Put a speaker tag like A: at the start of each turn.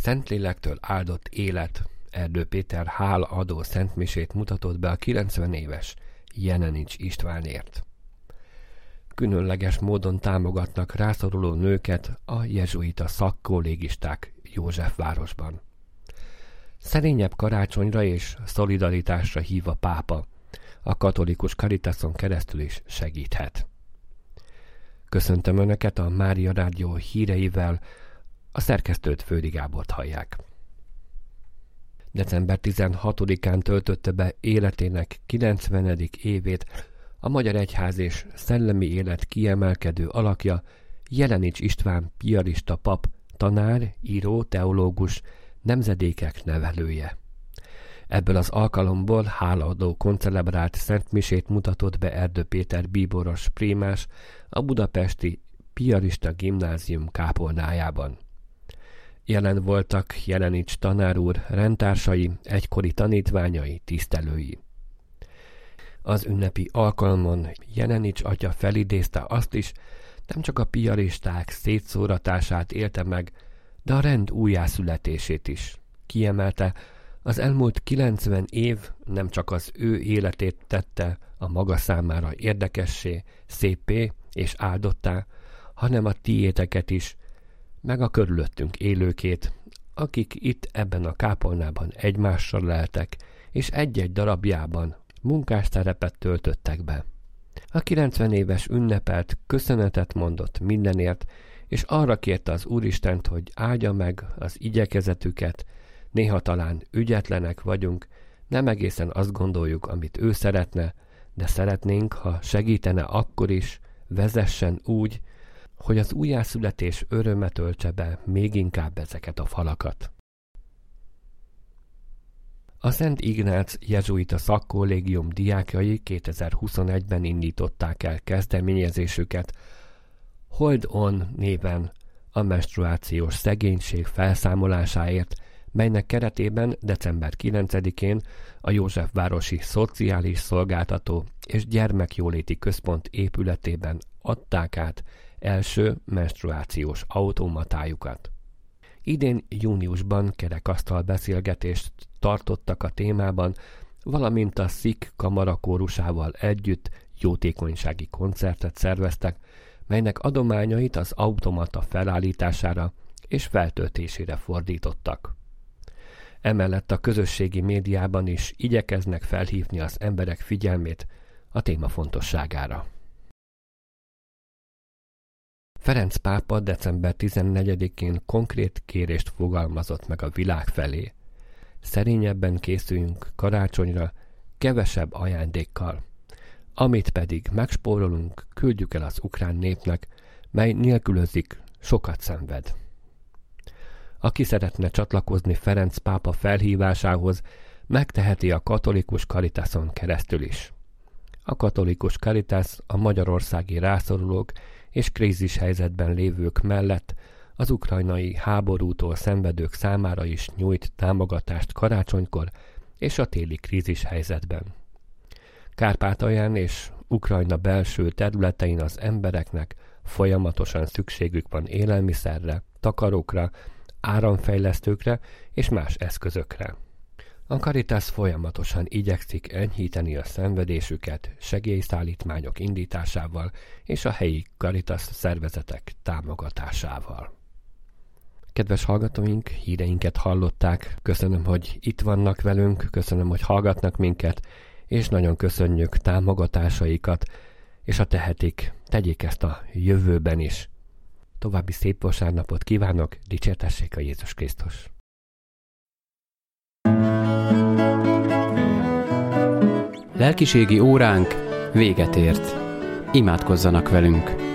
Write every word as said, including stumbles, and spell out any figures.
A: Szentlélektől áldott élet Erdő Péter hálaadó szentmisét mutatott be a kilencven éves Jelenics Istvánért. Különleges módon támogatnak rászoruló nőket a jezsuita szakkollégisták Józsefvárosban. Szerényebb karácsonyra és szolidaritásra hív a pápa, a katolikus Caritason keresztül is segíthet. Köszöntöm Önöket a Mária Rádió híreivel, a szerkesztőt Földi Gábort hallják. december tizenhatodikán töltötte be életének kilencvenedik évét a Magyar Egyház és szellemi élet kiemelkedő alakja, Jelenics István piarista pap, tanár, író, teológus, nemzedékek nevelője. Ebből az alkalomból hálaadó koncelebrált szentmisét mutatott be Erdő Péter bíboros prímás a budapesti piarista gimnázium kápolnájában. Jelen voltak Jelenics tanár úr, rendtársai, egykori tanítványai, tisztelői. Az ünnepi alkalmon Jelenics atya felidézte azt is, nem csak a piaristák szétszóratását élte meg, de a rend újjászületését is. Kiemelte, az elmúlt kilencven év nem csak az ő életét tette a maga számára érdekessé, szépé és áldottá, hanem a tiéteket is, meg a körülöttünk élőkét, akik itt ebben a kápolnában egymással leltek, és egy-egy darabjában munkásszerepet töltöttek be. A kilencven éves ünnepelt köszönetet mondott mindenért, és arra kérte az Úristent, hogy áldja meg az igyekezetüket, néha talán ügyetlenek vagyunk, nem egészen azt gondoljuk, amit ő szeretne, de szeretnénk, ha segítene akkor is, vezessen úgy, hogy az újjászületés öröme töltse be még inkább ezeket a falakat. A Szent Ignác jezsuita szakkollégium diákjai kétezer-huszonegyben indították el kezdeményezésüket Hold On néven a menstruációs szegénység felszámolásáért, melynek keretében december kilencedikén a Józsefvárosi Szociális Szolgáltató és Gyermekjóléti Központ épületében adták át első menstruációs automatájukat. Idén júniusban kerekasztal beszélgetést tartottak a témában, valamint a Szik kamarakórusával együtt jótékonysági koncertet szerveztek, melynek adományait az automata felállítására és feltöltésére fordítottak. Emellett a közösségi médiában is igyekeznek felhívni az emberek figyelmét a téma fontosságára. Ferenc pápa december tizennegyedikén konkrét kérést fogalmazott meg a világ felé. Szerényebben készüljünk karácsonyra, kevesebb ajándékkal. Amit pedig megspórolunk, küldjük el az ukrán népnek, mely nélkülözik, sokat szenved. Aki szeretne csatlakozni Ferenc pápa felhívásához, megteheti a katolikus Caritason keresztül is. A katolikus Caritas a magyarországi rászorulók és krízis helyzetben lévők mellett az ukrajnai háborútól szenvedők számára is nyújt támogatást karácsonykor és a téli krízis helyzetben. Kárpátalján és Ukrajna belső területein az embereknek folyamatosan szükségük van élelmiszerre, takarókra, áramfejlesztőkre és más eszközökre. A Caritas folyamatosan igyekszik enyhíteni a szenvedésüket segélyszállítmányok indításával és a helyi Caritas szervezetek támogatásával. Kedves hallgatóink, híreinket hallották, köszönöm, hogy itt vannak velünk, köszönöm, hogy hallgatnak minket, és nagyon köszönjük támogatásaikat, és ha tehetik, tegyék ezt a jövőben is. További szép vasárnapot kívánok, dicsértessék a Jézus Krisztus!
B: Lelkiségi óránk véget ért. Imádkozzanak velünk!